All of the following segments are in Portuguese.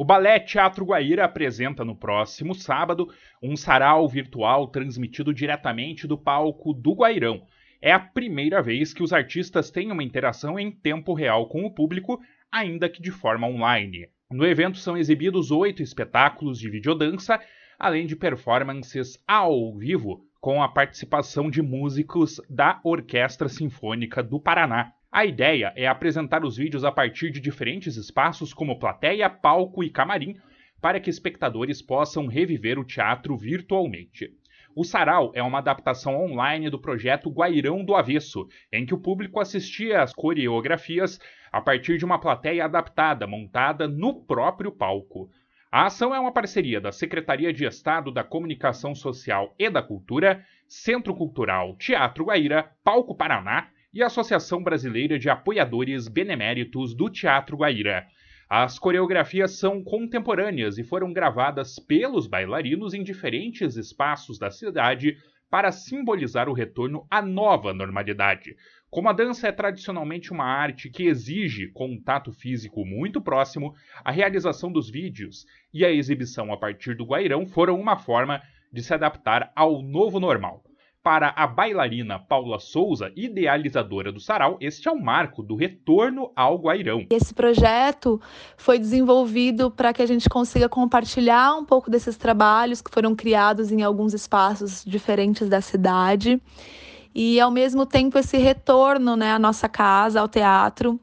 O Balé Teatro Guaíra apresenta no próximo sábado um sarau virtual transmitido diretamente do palco do Guairão. É a primeira vez que os artistas têm uma interação em tempo real com o público, ainda que de forma online. No evento são exibidos 8 espetáculos de videodança, além de performances ao vivo, com a participação de músicos da Orquestra Sinfônica do Paraná. A ideia é apresentar os vídeos a partir de diferentes espaços como plateia, palco e camarim, para que espectadores possam reviver o teatro virtualmente. O sarau é uma adaptação online do projeto Guairão do Avesso, em que o público assistia às coreografias a partir de uma plateia adaptada, montada no próprio palco. A ação é uma parceria da Secretaria de Estado da Comunicação Social e da Cultura, Centro Cultural Teatro Guaíra, Palco Paraná e a Associação Brasileira de Apoiadores Beneméritos do Teatro Guaíra. As coreografias são contemporâneas e foram gravadas pelos bailarinos em diferentes espaços da cidade para simbolizar o retorno à nova normalidade. Como a dança é tradicionalmente uma arte que exige contato físico muito próximo, a realização dos vídeos e a exibição a partir do Guairão foram uma forma de se adaptar ao novo normal. Para a bailarina Paula Souza, idealizadora do sarau, este é um marco do retorno ao Guairão. Esse projeto foi desenvolvido para que a gente consiga compartilhar um pouco desses trabalhos que foram criados em alguns espaços diferentes da cidade e, ao mesmo tempo, esse retorno, à nossa casa, ao teatro,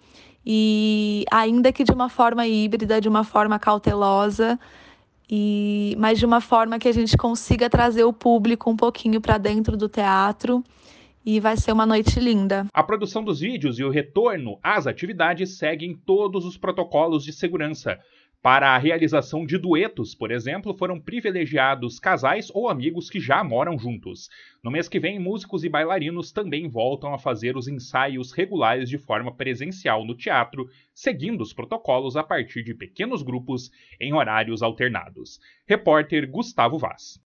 e ainda que de uma forma híbrida, de uma forma cautelosa, mas de uma forma que a gente consiga trazer o público um pouquinho para dentro do teatro, e vai ser uma noite linda. A produção dos vídeos e o retorno às atividades seguem todos os protocolos de segurança. Para a realização de duetos, por exemplo, foram privilegiados casais ou amigos que já moram juntos. No mês que vem, músicos e bailarinos também voltam a fazer os ensaios regulares de forma presencial no teatro, seguindo os protocolos a partir de pequenos grupos em horários alternados. Repórter Gustavo Vaz.